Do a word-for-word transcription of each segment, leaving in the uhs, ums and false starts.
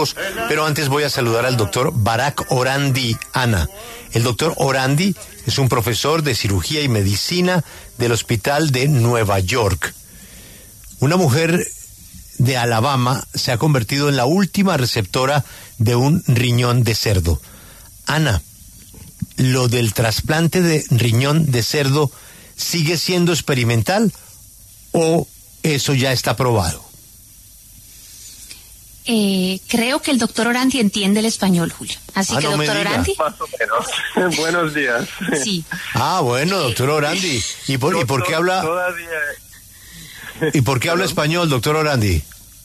Pero antes voy a saludar al doctor Barak Orandi, Ana. El doctor Orandi es un profesor de cirugía y medicina del Hospital de Nueva York. Una mujer de Alabama se ha convertido en la última receptora de un riñón de cerdo. Ana, ¿lo del trasplante de riñón de cerdo sigue siendo experimental o eso ya está probado? Eh, creo que el doctor Orandi entiende el español, Julio. Así ah, que, no doctor Orandi. Más o menos. Buenos días. Sí. Ah, bueno, doctor Orandi. ¿Y por, ¿y por qué habla? Todavía... ¿Y por qué habla español, doctor Orandi?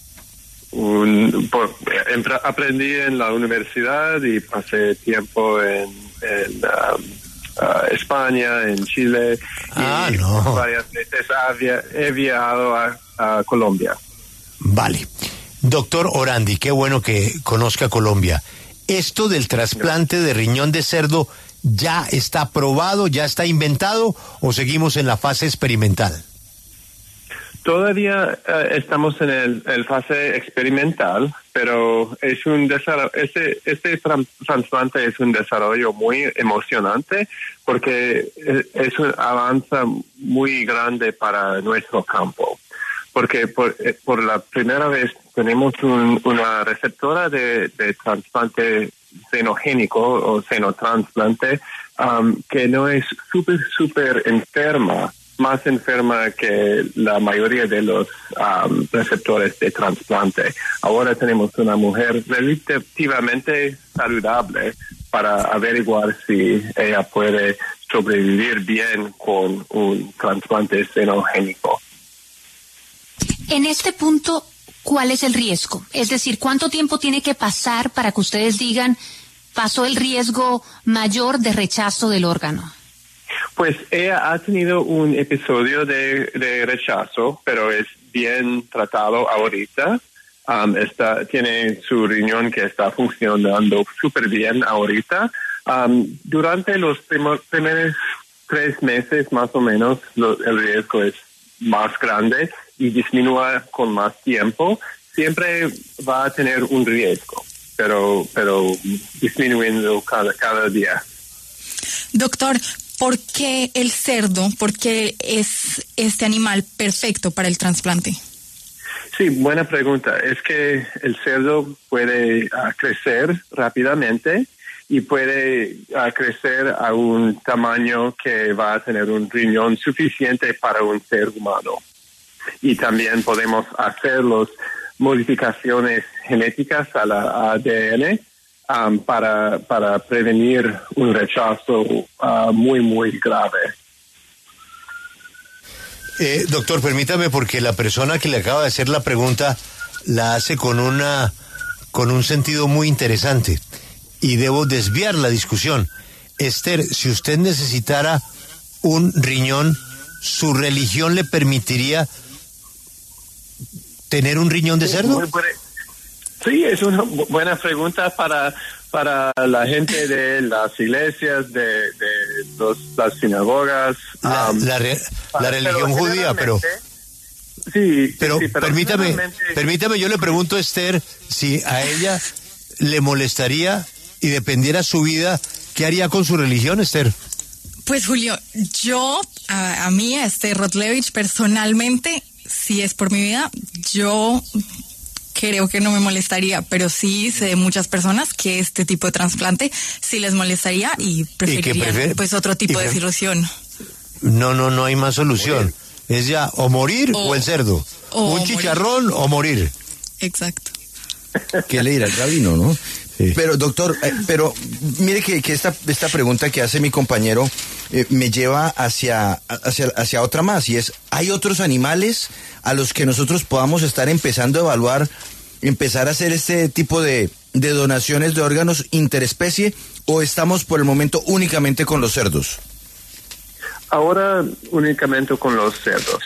Un, por, aprendí en la universidad y pasé tiempo en, en um, uh, España, en Chile. Ah, y no. Varias veces había, he viajado a, a Colombia. Vale. Doctor Orandi, qué bueno que conozca Colombia. ¿Esto del trasplante de riñón de cerdo ya está probado, ya está inventado o seguimos en la fase experimental? Todavía uh, estamos en el, el fase experimental, pero es un desarrollo, este, este tran- trasplante es un desarrollo muy emocionante porque es, es un avance muy grande para nuestro campo. Porque por, por la primera vez tenemos un, una receptora de, de trasplante xenogénico o xenotrasplante um, que no es súper, súper enferma, más enferma que la mayoría de los um, receptores de trasplante. Ahora tenemos una mujer relativamente saludable para averiguar si ella puede sobrevivir bien con un trasplante xenogénico. En este punto, ¿cuál es el riesgo? Es decir, ¿cuánto tiempo tiene que pasar para que ustedes digan, pasó el riesgo mayor de rechazo del órgano? Pues ella ha tenido un episodio de, de rechazo, pero es bien tratado ahorita. Um, está, tiene su riñón que está funcionando súper bien ahorita. Um, durante los primer, primeros tres meses más o menos, lo, el riesgo es más grande y disminuye con más tiempo. Siempre va a tener un riesgo, pero, pero disminuyendo cada, cada día. Doctor, ¿por qué el cerdo? ¿Por qué es este animal perfecto para el trasplante? Sí, buena pregunta. Es que el cerdo puede uh, crecer rápidamente y puede uh, crecer a un tamaño que va a tener un riñón suficiente para un ser humano. Y también podemos hacer las modificaciones genéticas a la A D N um, para, para prevenir un rechazo uh, muy, muy grave. Eh, doctor, permítame, porque la persona que le acaba de hacer la pregunta la hace con una con un sentido muy interesante y debo desviar la discusión. Esther, si usted necesitara un riñón, ¿su religión le permitiría tener un riñón de cerdo? Sí, es una bu- buena pregunta para para la gente de las iglesias, de, de los, las sinagogas. La, um, la, re, la religión judía, pero... Sí, pero, sí, pero permítame, generalmente... permítame, yo le pregunto a Esther si a ella le molestaría y dependiera su vida, ¿qué haría con su religión, Esther? Pues Julio, yo, a, a mí, a Esther Rotlevich, personalmente, si es por mi vida, yo creo que no me molestaría, pero sí sé de muchas personas que este tipo de trasplante sí les molestaría y preferirían prefiere, pues otro tipo de cirugía. No, no, no hay más solución. Es ya o morir o, o el cerdo. O un chicharrón morir. o morir. Exacto. ¿Qué le dirá el rabino, no? Sí. Pero doctor, eh, pero mire que, que esta, esta pregunta que hace mi compañero eh, me lleva hacia, hacia, hacia otra más, y es, ¿hay otros animales a los que nosotros podamos estar empezando a evaluar, empezar a hacer este tipo de, de donaciones de órganos interespecie, o estamos por el momento únicamente con los cerdos? Ahora únicamente con los cerdos.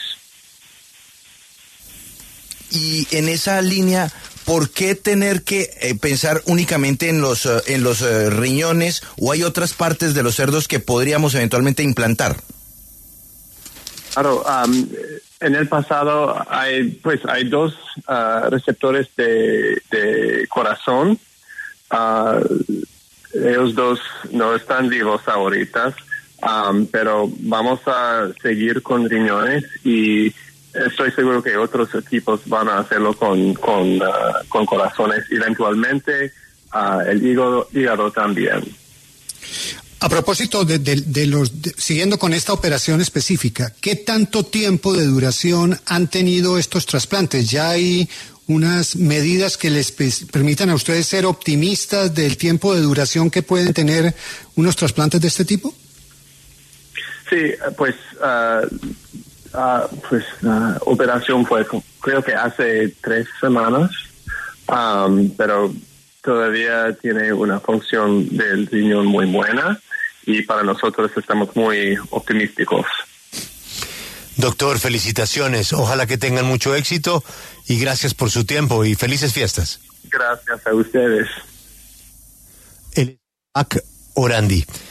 Y en esa línea, ¿por qué tener que eh, pensar únicamente en los, uh, en los uh, riñones, o hay otras partes de los cerdos que podríamos eventualmente implantar? Claro, um, en el pasado hay, pues, hay dos uh, receptores de, de corazón. Uh, ellos dos no están vivos ahorita, um, pero vamos a seguir con riñones y estoy seguro que otros equipos van a hacerlo con con, uh, con corazones eventualmente, uh, el hígado, hígado también. A propósito de, de, de los, de, siguiendo con esta operación específica, ¿qué tanto tiempo de duración han tenido estos trasplantes? ¿Ya hay unas medidas que les permitan a ustedes ser optimistas del tiempo de duración que pueden tener unos trasplantes de este tipo? Sí, pues, uh, uh, pues la uh, operación fue, creo que hace tres semanas, um, pero todavía tiene una función del riñón muy buena y para nosotros estamos muy optimistas. Doctor, felicitaciones. Ojalá que tengan mucho éxito y gracias por su tiempo y felices fiestas. Gracias a ustedes. El Barak Orandi.